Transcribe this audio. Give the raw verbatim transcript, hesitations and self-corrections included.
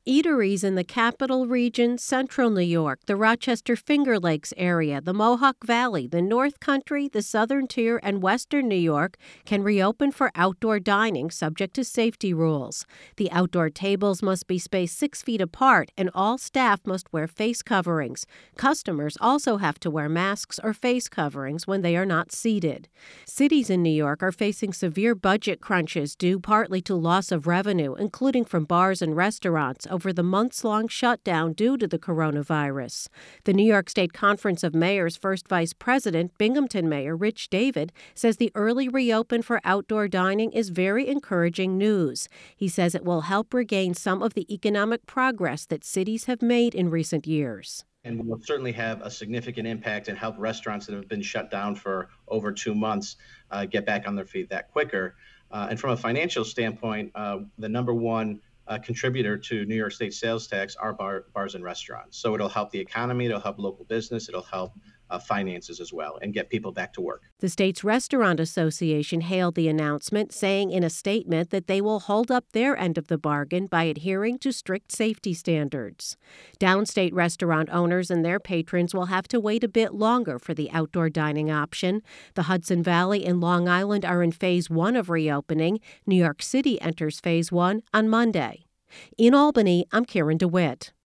Eateries in the Capital Region, Central New York, the Rochester Finger Lakes area, the Mohawk Valley, the North Country, the Southern Tier, and Western New York can reopen for outdoor dining subject to safety rules. The outdoor tables must be spaced six feet apart, and all staff must wear face coverings. Customers also have to wear masks or face coverings when they are not seated. Cities in New York are facing severe budget crunches due partly to loss of revenue, including from bars and restaurants, over the months-long shutdown due to the coronavirus. The New York State Conference of Mayors First Vice President, Binghamton Mayor Rich David, says the early reopen for outdoor dining is very encouraging news. He says it will help regain some of the economic progress that cities have made in recent years. And will certainly have a significant impact and help restaurants that have been shut down for over two months uh, get back on their feet that quicker. Uh, and from a financial standpoint, uh, the number one uh, contributor to New York State sales tax are bar, bars and restaurants. So it'll help the economy, it'll help local business, it'll help uh, finances as well, and get people back to work. The state's Restaurant Association hailed the announcement, saying in a statement that they will hold up their end of the bargain by adhering to strict safety standards. Downstate restaurant owners and their patrons will have to wait a bit longer for the outdoor dining option. The Hudson Valley and Long Island are in phase one of reopening. New York City enters phase one on Monday. In Albany, I'm Karen DeWitt.